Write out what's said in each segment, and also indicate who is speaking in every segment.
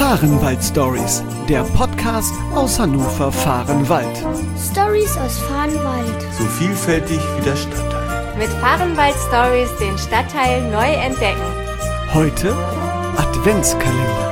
Speaker 1: Fahrenwald-Stories, der Podcast aus Hannover-Fahrenwald.
Speaker 2: Stories aus Fahrenwald.
Speaker 3: So vielfältig wie der Stadtteil.
Speaker 4: Mit Fahrenwald-Stories den Stadtteil neu entdecken.
Speaker 1: Heute Adventskalender.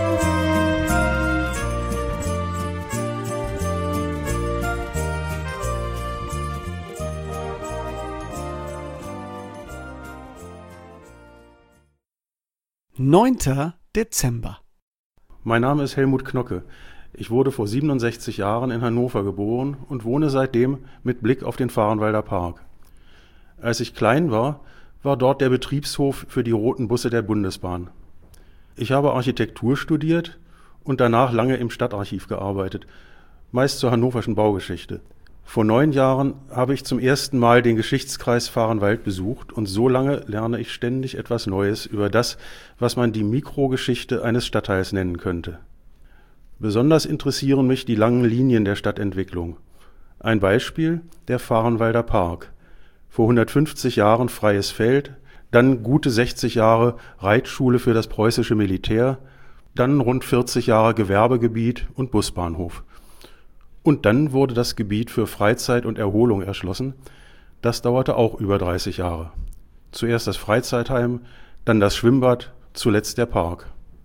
Speaker 1: Neunter Dezember.
Speaker 5: Mein Name ist Helmut Knocke. Ich wurde vor 67 Jahren in Hannover geboren und wohne seitdem mit Blick auf den Fahrenwalder Park. Als ich klein war dort der Betriebshof für die roten Busse der Bundesbahn. Ich habe Architektur studiert und danach lange im Stadtarchiv gearbeitet, meist zur hannoverschen Baugeschichte. Vor 9 Jahren habe ich zum ersten Mal den Geschichtskreis Fahrenwald besucht und so lange lerne ich ständig etwas Neues über das, was man die Mikrogeschichte eines Stadtteils nennen könnte. Besonders interessieren mich die langen Linien der Stadtentwicklung. Ein Beispiel: der Fahrenwalder Park. Vor 150 Jahren freies Feld, dann gute 60 Jahre Reitschule für das preußische Militär, dann rund 40 Jahre Gewerbegebiet und Busbahnhof. Und dann wurde das Gebiet für Freizeit und Erholung erschlossen. Das dauerte auch über 30 Jahre. Zuerst das Freizeitheim, dann das Schwimmbad, zuletzt der Park.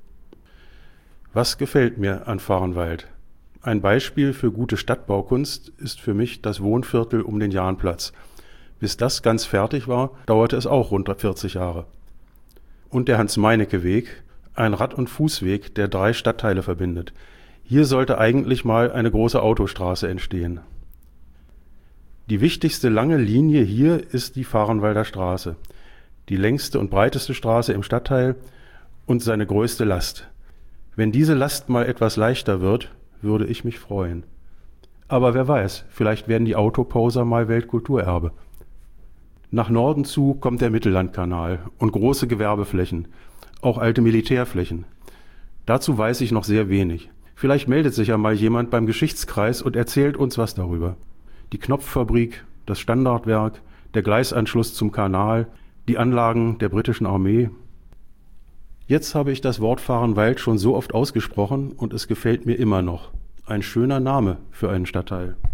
Speaker 5: Was gefällt mir an Fahrenwald? Ein Beispiel für gute Stadtbaukunst ist für mich das Wohnviertel um den Jahnplatz. Bis das ganz fertig war, dauerte es auch rund 40 Jahre. Und der Hans-Meinecke-Weg, ein Rad- und Fußweg, der 3 Stadtteile verbindet. Hier sollte eigentlich mal eine große Autostraße entstehen. Die wichtigste lange Linie hier ist die Fahrenwalder Straße, die längste und breiteste Straße im Stadtteil und seine größte Last. Wenn diese Last mal etwas leichter wird, würde ich mich freuen. Aber wer weiß, vielleicht werden die Autoposer mal Weltkulturerbe. Nach Norden zu kommt der Mittellandkanal und große Gewerbeflächen, auch alte Militärflächen. Dazu weiß ich noch sehr wenig. Vielleicht meldet sich ja mal jemand beim Geschichtskreis und erzählt uns was darüber. Die Knopffabrik, das Standardwerk, der Gleisanschluss zum Kanal, die Anlagen der britischen Armee. Jetzt habe ich das Wort Fahrenwald schon so oft ausgesprochen und es gefällt mir immer noch. Ein schöner Name für einen Stadtteil.